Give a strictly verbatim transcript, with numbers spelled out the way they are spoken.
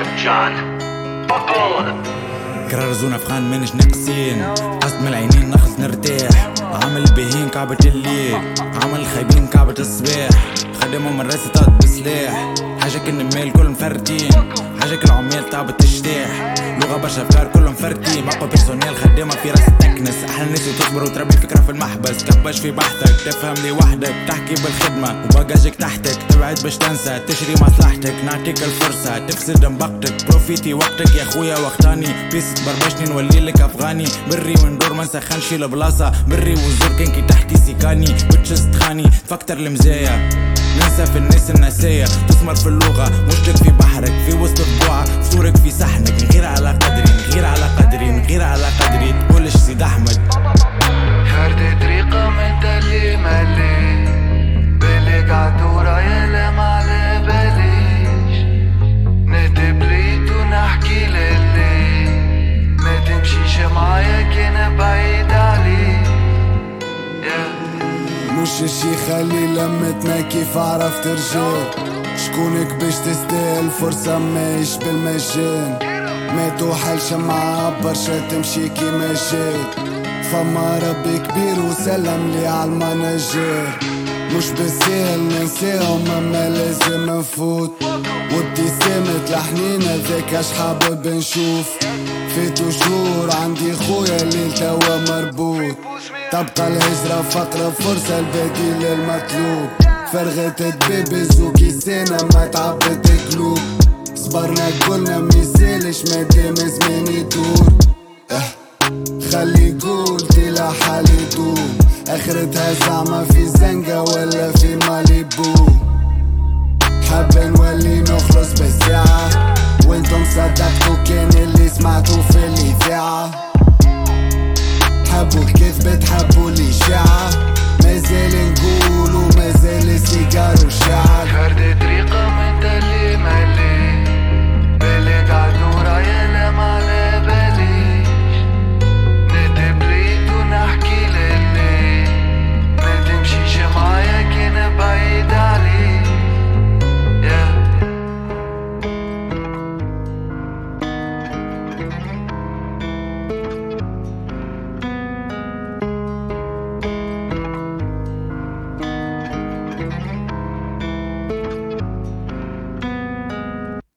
John. Fuck all of them. كرر زونا فخان منش ناقصين، قصد من العينين نخلص نرتاح. عامل البهين كعبة الليل، عامل الخايبين كعبة الصباح. خدمهم من راسي طاط بسلاح، حاجك النمال كلهم فردين، حاجك العمال تعبت تجتاح. لغة برشا افكار كلهم فردين، مقوى بيرسونيل خدامة في راس تكنس. احلى الناس تصبر وتربي فكرة في المحبس، كبش في بحثك تفهم لي وحدك، تحكي بالخدمة وباجاجك تحتك. ابعد باش تنسى تشري مصلحتك، نعطيك الفرصة تفسد مبقتك. بروفيتي وقتك يا خويا وقتاني، بيس بربشني نولي لك افغاني. بري وندور ما نسخنش البلاصة، بري وزور كان كي تحكي سيكاني. بتشز تخاني تفكتر المزايا، ننسى في الناس النساية. تسمر في اللغة مشتك في بحرك، في وسط طبوعك فطورك في صحنك. نغير على قدري نغير على قدري نغير على قدري، تقولش سيد احمد. فرد طريقة من تلي ملي بالك عالدورة يلا معلي باليش. نهدي بليت ونحكي للي ما تمشيش معايا كان بعيد عليك. مش الشي خلي لمتنا كيف عرفت رجال. شكونك باش تستاهل فرصة مايش بالمجان. ما توحل شمعة برشا تمشي كيما جات. فما ربي كبير وسلم لي عالمناجر. مش بالسهل ننساهم اما لازم نفوت. وابتسامة الحنين هذاك اش حابب نشوف. فاتو شهور عندي خويا الليل توا مربوط. تبقى الهجرة فقرة فرصة البديل المطلوب. فرغت دبيبي زوكي سنة ما تعبت قلوب. صبرنا كلنا ميسالش مادام زمان يدور. اه خلي قولتي لحالي دوم، اخرتها زعما